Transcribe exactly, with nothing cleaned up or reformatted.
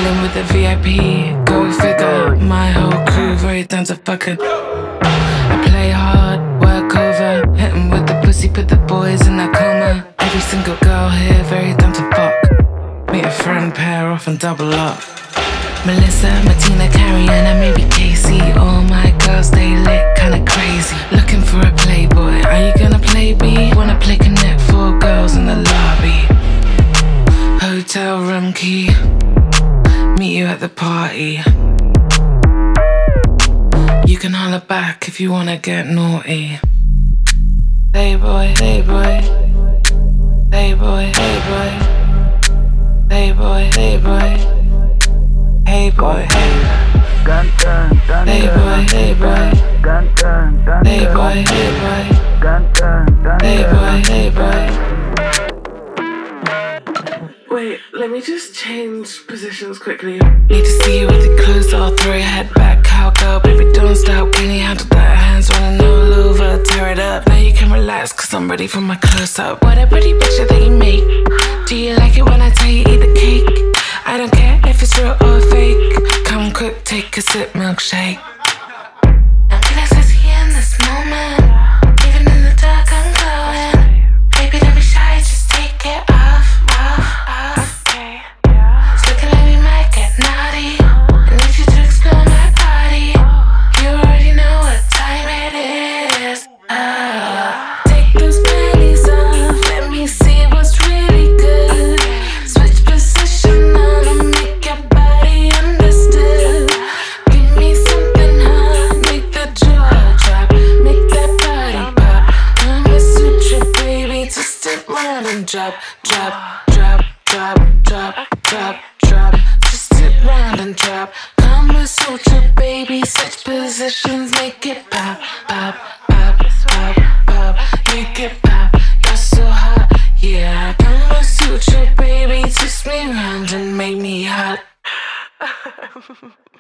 Chillin' with the V I P, go figure. My whole crew very down to fucking. I play hard, work over. Hit 'em with the pussy, put the boys in a coma. Every single girl here very down to fuck. Meet a friend, pair off and double up. Melissa, Martina, Carrie, and maybe Casey. All my girls, they lit kinda crazy. Looking for a playboy, are you gonna play B? Wanna play connect, four girls in the lobby. Hotel room key, meet you at the party. You can holler back if you wanna get naughty. Hey boy, hey boy, hey boy, hey boy, hey boy, hey boy, hey boy, hey boy, hey boy, hey boy, hey boy, hey boy, hey boy, hey boy. Wait, let me just change positions quickly. Need to see you with it close, I'll throw your head back. Cowgirl, baby, don't stop. Can you handle that? Hands running all over, tear it up. Now you can relax, cause I'm ready for my close-up. What a pretty picture that you make. Do you like it when I tell you eat the cake? I don't care if it's real or fake. Come quick, take a sip, milkshake. I'm feeling sexy in this moment. Even in the dark, I'm glowing. Baby, don't be shy, just take it off, off, off. It's looking like we might get naughty. I need you to explore my body. You already know what time it is. Oh. Take those panties off, let me see what's really good. Switch position on and make your body understood. Give me something hot, make that jaw drop, make that body pop. Kama Sutra, baby, twist it round and drop, drop, drop, drop, drop, drop, drop. Twist it round and drop. Kama Sutra, baby, switch positions, make it pop, pop, pop, pop, pop, make it pop. You're so hot, yeah. Kama Sutra, baby, twist me round and make me hot.